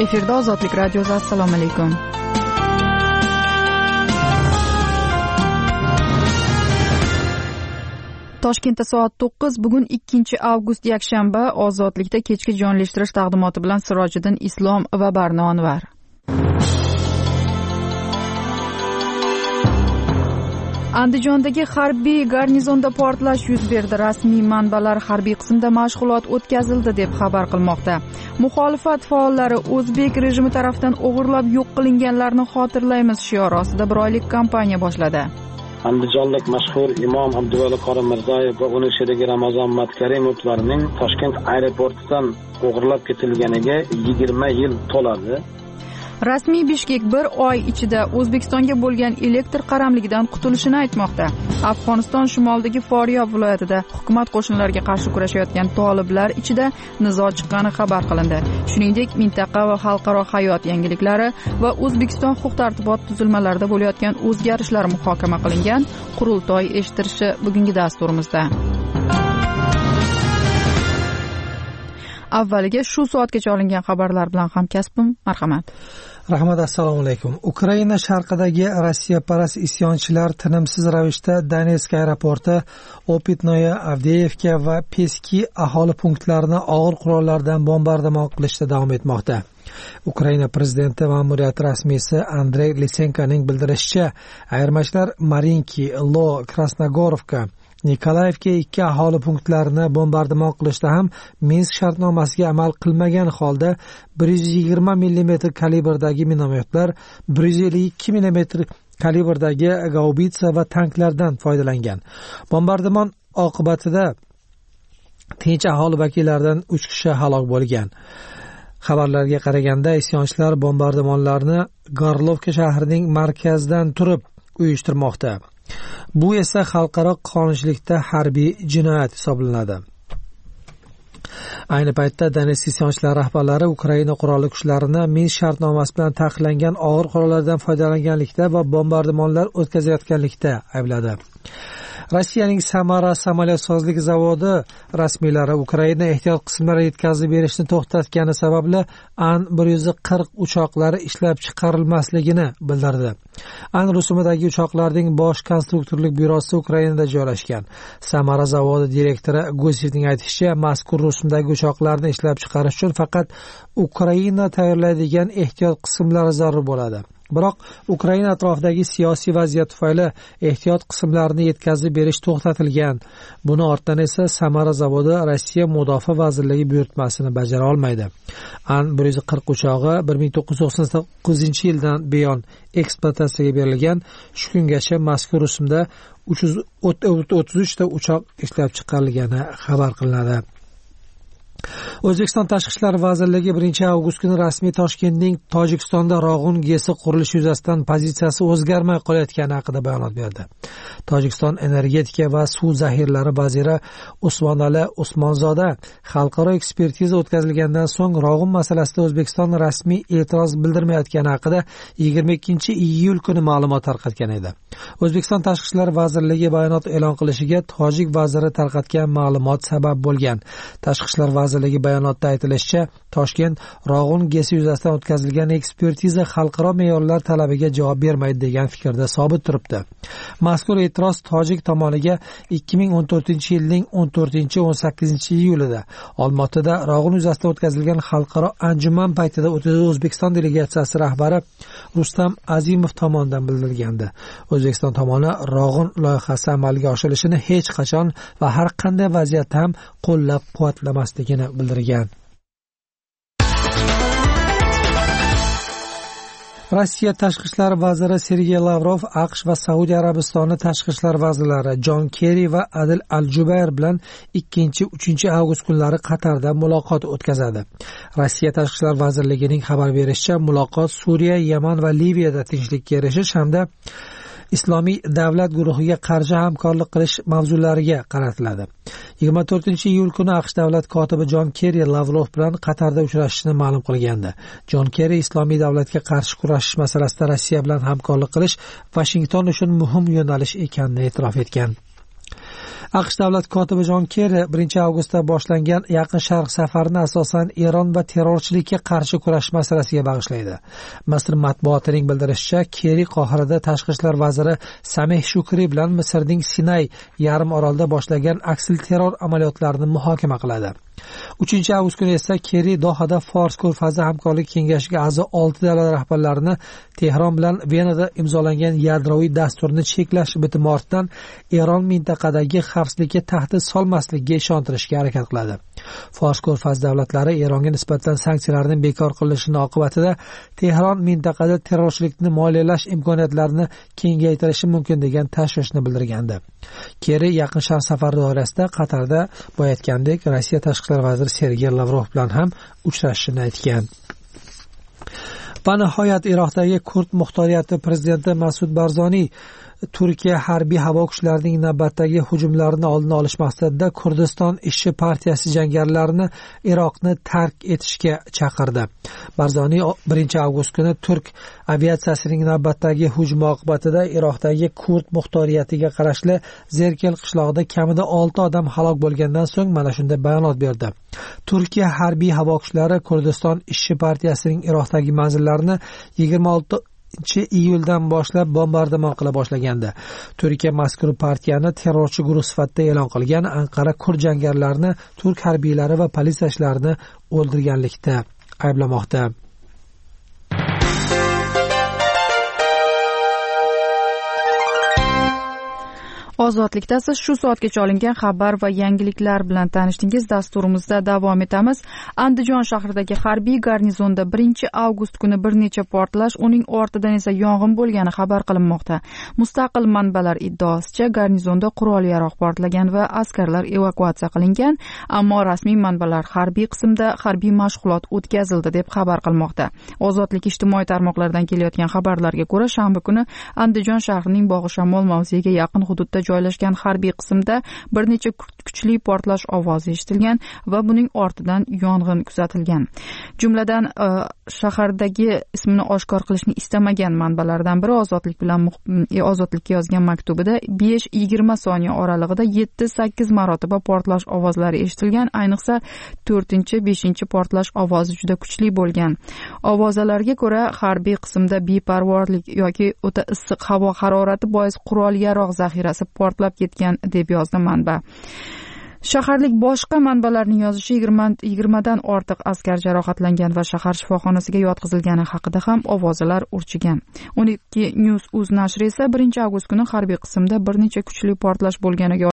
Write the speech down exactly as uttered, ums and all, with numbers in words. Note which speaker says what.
Speaker 1: Efirda Ozodlik radiosi. Assalomu alaykum. Toshkentda soat to'qqiz. Bugun ikkinchi avgust yakshanba. Ozodlikda kechki jonlashtirish taqdimoti bilan Sirojiddin Islom va Barno Anvar. Andijondagi harbiy garnizonda portlash yuz berdi. Rasmiy manbalar harbiy qismda mashg'ulot o'tkazildi deb xabar qilmoqda. Muxolifat faollari o'zbek rejimi tomonidan o'g'irlab yo'q qilinganlarni xotirlaymiz shiori ostida bir oylik kampaniya boshladi.
Speaker 2: Andijonlik mashhur imom Abduvali Qori Mirzayev va uning sherigi Ramazon Matkarimovlarning Toshkent aeroportidan o'g'irlab ketilganiga yigirma yil to'ladi.
Speaker 1: Rasmiy Bishkek bir oy ichida O'zbekistonga bo'lgan elektr qaramligidan qutulishini aytmoqda. Afg'oniston shimolidagi Foryob viloyatida hukumat qo'shinlariga qarshi kurashayotgan toliblar ichida nizo chiqqani xabar qilindi. Shuningdek, mintaqa va xalqaro hayot yangiliklari va O'zbekiston huquq-tartibot tuzilmalarida bo'layotgan o'zgarishlar muhokama qilingan. Qurultoy eshittirishi bugungi dasturimizda. Avvaliga shu soatgacha olingan xabarlar bilan hamkasbim, marhamat.
Speaker 3: Rahmat, assalomu alaykum. Ukraina sharqidagi Rossiyaparast isyonchilar tinimsiz ravishda Donetsk aeroporti, Opitnoye, Avdeyevka va Peski aholi punktlarini og'ir qurollardan bombardimon qilishda davom etmoqda. Ukraina prezidenti ma'muriyati rasmiysi Andrey Lisenkoning bildirishicha, ayirmachilar Marinki, Lo, Krasnogorovka, Nikolayevga ikki aholi punktlarini bombardimon qilishda ham Minsk shartnomasiga amal qilmagan holda bir yuz yigirma millimetr kalibrdagi minometlar, bir yuz ellik ikki millimetr kalibrdagi gaubitsa va tanklardan foydalangan. Bombardimon oqibatida tinch aholi vakillaridan uch kishi halok bo'lgan. Xabarlarga qaraganda, isyonchilar bombardimonlarni Gorlovka shahrining markazidan turib uyushtirmoqda. Bu esa xalqaro qonunchilikda harbiy jinoyat hisoblanadi. Ayni paytda Donetsk isyonchilari rahbarlari Ukraina qurolli kuchlarini Minsk shartnomasi bilan taqiqlangan og'ir qurollardan foydalanganlikda va bombardimonlar o'tkazayotganlikda aybladi. Rossiyaning Samara samolyotsozlik zavodi rasmiylari Ukraina ehtiyot qismlari yetkazib berishni to'xtatgani sababli An bir yuz qirq uchoqlari ishlab chiqarilmasligini bildirdi. An rusumidagi uchoqlarning bosh konstruktorlik byurosi Ukrainada joylashgan. Samara zavodi direktori Gusevning aytishicha, mazkur rusumdagi uchoqlarni ishlab chiqarish uchun faqat Ukraina tayyorlaydigan ehtiyot qismlari zarur bo'ladi. Biroq Ukraina atrofidagi siyosiy vaziyat tufayli ehtiyot qismlarini yetkazib berish to'xtatilgan. Buni ortdan esa Samara zavodi Rossiya Mudofaa vazirligi buyurtmasini bajara olmaydi. An bir yuz qirq uchog'i bir ming to'qqiz yuz to'qson to'qqizinchi yildan buyon ekspluatatsiyaga berilgan. Shu kungacha mazkur rusumda uch yuz o'ttiz uch ta uchoq ishlab chiqarilgani xabar qilinadi. O'zbekiston Tashqi ishlar vazirligi birinchi avgust kuni rasmiy Toshkentning Tojikistonda Rog'un gesi qurilishi yuzasidan pozitsiyasi o'zgarmay qolayotgani haqida bayonot berdi. Tojikiston energetika va suv zaxiralari vaziri Usmonali Usmonzoda xalqaro ekspertiza o'tkazilgandan so'ng Rog'un masalasida O'zbekiston rasmiy e'tiroz bildirmayotgani haqida yigirma ikkinchi iyul kuni ma'lumot tarqatgan edi. O'zbekiston Tashqi ishlar vazirligi bayonot e'lon qilishiga tojik vaziri tarqatgan ma'lumot sabab bo'lgan. Tashqi ishlar vazirligi bayonotda aytilishicha, Toshkent Rog'un gesi yuzasidan o'tkazilgan ekspertiza xalqaro me'yorlar talabiga javob bermaydi degan fikrda sobit turibdi. Mazkur e'tiroz tojik tomoniga ikki ming o'n to'rtinchi yilning o'n to'rtinchi o'n sakkizinchi iyulida Olmaotada Rog'un yuzasidan o'tkazilgan xalqaro anjuman paytida O'zbekiston delegatsiyasi rahbari Rustam Azimov tomonidan bildirilgandi. O'zbekiston tomoni Rog'un loyihasi amalga oshirilishini hech qachon va har qanday vaziyatda ham qo'llab-quvvatlamasligini bildirgan. Rossiya tashqi ishlar vaziri Sergey Lavrov AQSh va Saudiya Arabistoni tashqi ishlar vazirlari Jon Kerri va Adil Al-Jubayr bilan ikkinchi uchinchi avgust kunlari Qatarda muloqot o'tkazadi. Rossiya tashqi ishlar vazirligining xabar berishicha, muloqot Suriya, Yaman va Liviyada tinchlikka erishish hamda Islomiy davlat guruhiga qarshi hamkorlik qilish mavzulariga qaratiladi. yigirma to'rtinchi iyul kuni AQSh davlat kotibi Jon Kerri Lavrov bilan Qatarda uchrashishini ma'lum qilgandi. Jon Kerri Islomiy davlatga qarshi kurashish masalasida Rossiya bilan hamkorlik qilish Washington uchun muhim yo'nalish ekanini e'tirof etgan. aqsh davlat kotibi Jon Kerri birinchi avgustda boshlangan yaqin sharq safarini asosan Eron va terrorchilikka qarshi kurash masalasiga bag'ishlaydi. Misr matbuotining bildirishicha, Kerri Qohirada tashqi ishlar vaziri Sameh Shukri bilan Misrning Sinay yarim orolida boshlangan aksilterror amaliyotlarini muhokama qiladi. uchinchi avgust kuni esa Kerri Dohada Fors ko'rfazi hamkorlik kengashiga a'zo olti davlat rahbarlarini Tehron bilan Venada imzolangan yadroviy dasturni cheklash bitimi ortidan Eron mintaqadagi xavfsizlikka tahdid solmasligiga ishontirishga harakat qiladi. Fors ko'rfazi davlatlari Eronga nisbatan sanksiyalarning bekor qilinishi oqibatida Tehron mintaqada terrorchilikni moliyalash imkoniyatlarini kengaytirishi mumkin degan tashvishni bildirgandi. Kerri yaqin sharq safari doirasida Qatarda bo'layotgandek Rossiya tashqi ishlar vaziri Sergey Lavrov bilan ham uchrashishini aytgan. Va nihoyat Iroqdagi kurd muxtoriyati prezidenti Mas'ud Barzoniy Turkiya harbiy havo kuchlarining navbatdagi hujumlarini oldini olish maqsadida Kurdiston ishchi partiyasi jangarilarini Iroqni tark etishga chaqirdi. Barzoniy birinchi avgust kuni Turk aviatsiyasining navbatdagi hujumi oqibatida Iroqdagi kurd muxtoriyatiga qarashli Zerkel qishlog'ida kamida olti odam halok bo'lgandan so'ng mana shunday bayonot berdi. Turkiya harbiy havo kuchlari Kurdiston ishchi partiyasining Iroqdagi manzillarini yigirma olti iyuldan boshlab bombardimon qila boshlagandi. Turkiya mazkur partiyani terrorchi guruh sifatida e'lon qilgan. Anqara kurd jangarilarini turk harbiylari va politsiyachilarini o'ldirganlikda ayblamoqda.
Speaker 1: Ozodlikda siz shu soatgacha olingan xabar va yangiliklar bilan tanishdingiz. Dasturimizda davom etamiz. Andijon shahridagi harbiy garnizonda birinchi avgust kuni bir necha portlash, uning ortidan esa yong'in bo'lgani xabar qilinmoqda. Mustaqil manbalar iddaosicha garnizonda qurol-yarog' portlagan va askarlar evakuatsiya qilingan, ammo rasmiy manbalar harbiy qismda harbiy mashg'ulot o'tkazildi deb xabar qilmoqda. Ozodlik ijtimoiy tarmoqlardan kelayotgan xabarlarga ko'ra, shanba kuni Andijon shahrining Bog'ishamol mavziga yaqin hududda joylashgan harbiy qismda bir necha kuchli portlash ovozi eshitilgan va buning ortidan yong'in kuzatilgan. Jumladan shahardagi ismini oshkor qilishni istamagan manbalardan biri ozodlik bilan ozodlikka yozgan maktubida besh yigirma soniya oralig'ida yetti sakkiz marotaba portlash ovozlari eshitilgan, ayniqsa to'rtinchi beshinchi portlash ovozi juda kuchli bo'lgan. Ovozalarga ko'ra harbiy qismda beparvorlik yoki o'ta issiq havo harorati bois qurol-yarog' zaxirasi portlab ketgan deb yozdi manba. Shaharlik boshqa manbalarning yozishicha yigirma dan ortiq askar jarohatlangan va shahar shifoxonasiga yotqizilgani haqida ham ovozalar urchigan. o'n ikki News.uz nashri esa birinchi avgust kuni harbiy qismda bir necha kuchli portlash bo'lganiga